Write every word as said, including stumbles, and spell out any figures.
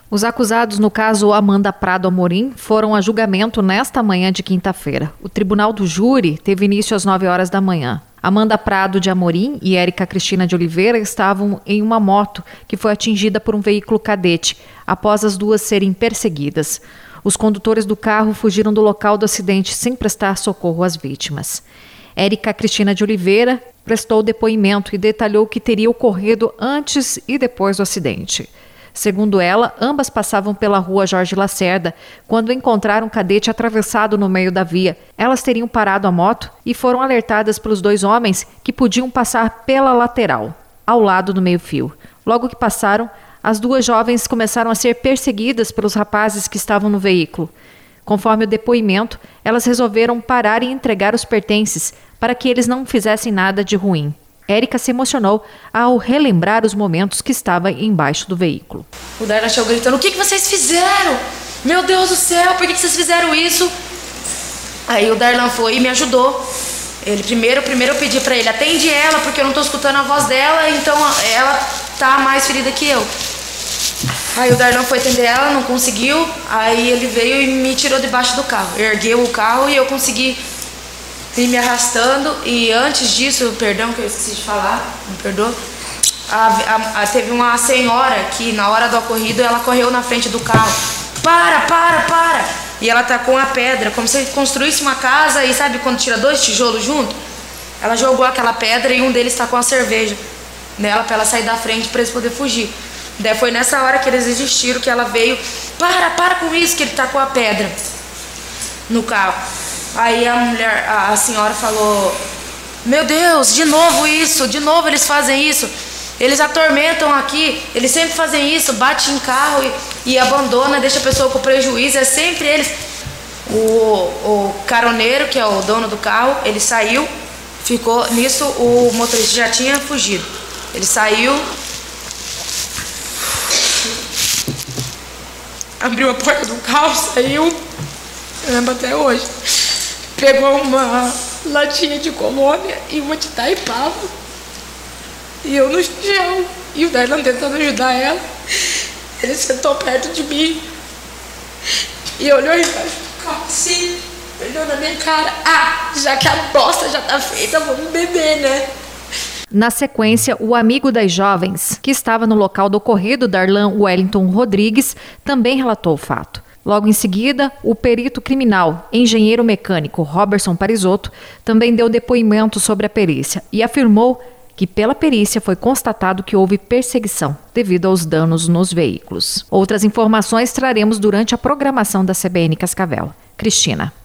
Os acusados no caso Amanda Prado Amorim foram a julgamento nesta manhã de quinta-feira. O tribunal do júri teve início às nove horas da manhã. Amanda Prado de Amorim e Érica Cristina de Oliveira estavam em uma moto que foi atingida por um veículo cadete, após as duas serem perseguidas. Os condutores do carro fugiram do local do acidente sem prestar socorro às vítimas. Érica Cristina de Oliveira prestou depoimento e detalhou o que teria ocorrido antes e depois do acidente. Segundo ela, ambas passavam pela rua Jorge Lacerda quando encontraram um cadete atravessado no meio da via. Elas teriam parado a moto e foram alertadas pelos dois homens que podiam passar pela lateral, ao lado do meio-fio. Logo que passaram, as duas jovens começaram a ser perseguidas pelos rapazes que estavam no veículo. Conforme o depoimento, elas resolveram parar e entregar os pertences para que eles não fizessem nada de ruim. Érica se emocionou ao relembrar os momentos que estava embaixo do veículo. O Darlan chegou gritando: o que, que vocês fizeram? Meu Deus do céu, por que, que vocês fizeram isso? Aí o Darlan foi e me ajudou. Ele primeiro, primeiro eu pedi pra ele: atende ela, porque eu não tô escutando a voz dela, então ela tá mais ferida que eu. Aí o Darlan foi atender ela, não conseguiu. Aí ele veio e me tirou debaixo do carro. Ergueu o carro e eu consegui ir me arrastando. E antes disso, perdão que eu esqueci de falar, me perdoa, a, a, a, teve uma senhora que na hora do ocorrido ela correu na frente do carro. Para, para, para! E ela tá com a pedra, como se construísse uma casa e sabe quando tira dois tijolos junto? Ela jogou aquela pedra e um deles tá com a cerveja nela pra ela sair da frente pra eles poderem fugir. Daí foi nessa hora que eles desistiram, que ela veio: para, para com isso, que ele tá com a pedra no carro. Aí a mulher, a, a senhora falou: meu Deus, de novo isso, de novo eles fazem isso. Eles atormentam aqui, eles sempre fazem isso, bate em carro e, e abandona, deixa a pessoa com prejuízo, é sempre eles. O, o caroneiro, que é o dono do carro, ele saiu, ficou nisso, o motorista já tinha fugido. Ele saiu, abriu a porta do carro, saiu, eu lembro até hoje, pegou uma latinha de colônia e uma de Taipava. E eu no chão, e o Darlan tentando ajudar ela. Ele sentou perto de mim e olhou embaixo do carro assim, olhou na minha cara: ah, já que a bosta já tá feita, vamos beber, né? Na sequência, o amigo das jovens, que estava no local do ocorrido, Darlan Wellington Rodrigues, também relatou o fato. Logo em seguida, o perito criminal, engenheiro mecânico Robertson Parisotto, também deu depoimento sobre a perícia e afirmou que pela perícia foi constatado que houve perseguição devido aos danos nos veículos. Outras informações traremos durante a programação da C B N Cascavel. Cristina.